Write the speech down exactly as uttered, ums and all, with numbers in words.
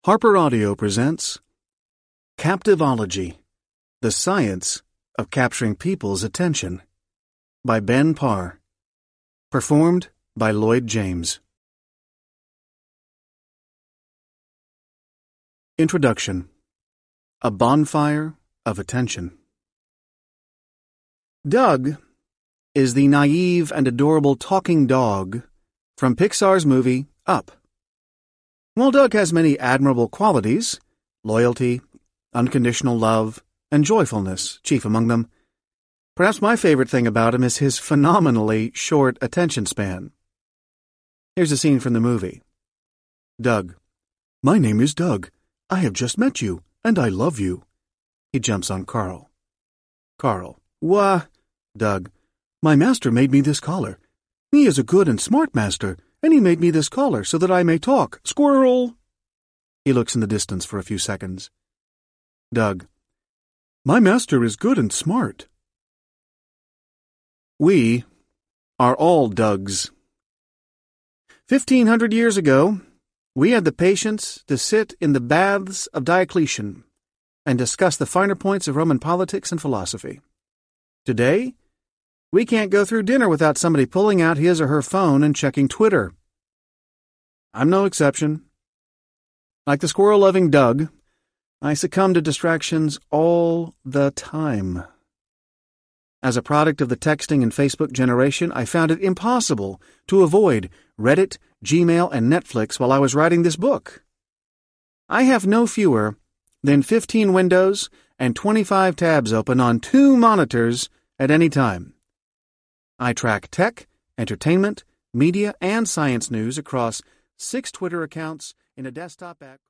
Harper Audio presents Captivology, the Science of Capturing People's Attention by Ben Parr. Performed by Lloyd James. Introduction. A Bonfire of Attention. Doug is the naive and adorable talking dog from Pixar's movie Up. While Doug has many admirable qualities, loyalty, unconditional love, and joyfulness chief among them, perhaps my favorite thing about him is his phenomenally short attention span. Here's a scene from the movie. Doug. My name is Doug. I have just met you, and I love you. He jumps on Carl. Carl. Wah. Doug. My master made me this collar. He is a good and smart master, and he made me this collar so that I may talk. Squirrel! He looks in the distance for a few seconds. Doug. My master is good and smart. We are all Dougs. Fifteen hundred years ago, we had the patience to sit in the baths of Diocletian and discuss the finer points of Roman politics and philosophy. Today, we can't go through dinner without somebody pulling out his or her phone and checking Twitter. I'm no exception. Like the squirrel-loving Doug, I succumb to distractions all the time. As a product of the texting and Facebook generation, I found it impossible to avoid Reddit, Gmail, and Netflix while I was writing this book. I have no fewer than fifteen windows and twenty-five tabs open on two monitors at any time. I track tech, entertainment, media, and science news across six Twitter accounts in a desktop app.